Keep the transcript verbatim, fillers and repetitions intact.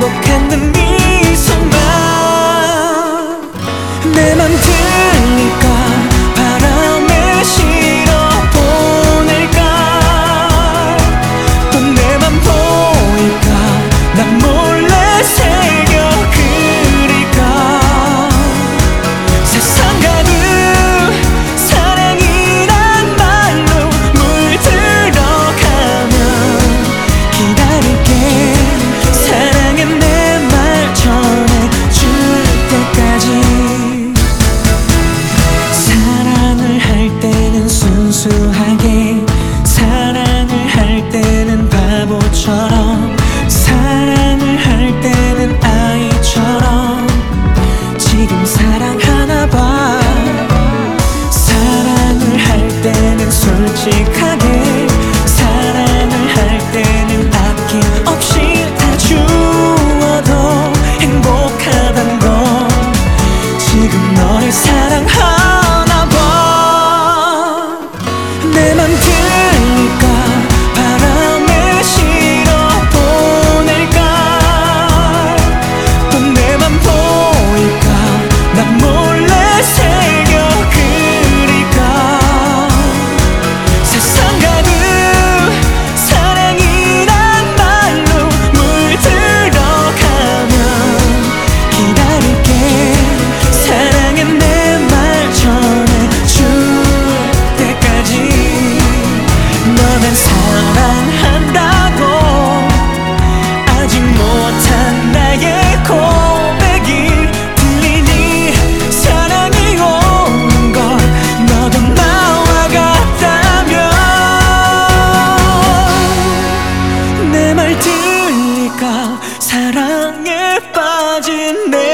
행복한 미소만 내 맘 들릴까 바람에 실어 보낼까 또 내 맘 보일까 난 몰래 새겨 그릴까 세상 가득 사랑이란 말로 물들어가면 기다릴게 사랑해 내 말 전해줄 때까지 사랑을 할 때는 순수하게 사랑을 할 때는 바보처럼 사랑을 할 때는 아이처럼 지금 사랑하나 봐 사랑을 할 때는 솔직하게 사랑을 할 때는 아낌없이 다 주어도 행복하단 건 지금 너를 사랑하나 봐 내 맘 들릴까 바람에 실어 보낼까 또 내 맘 보일까 난 몰래 새겨 그릴까 세상 가득 사랑이란 말로 물들어가면 기다릴게 사랑해 내 말 전해줄 때까지 너만 사랑한다고 아직 못한 나의 고백이 들리니 사랑이 오는 걸 너도 나와 같다면 내 말 들릴까 사랑에 빠진 내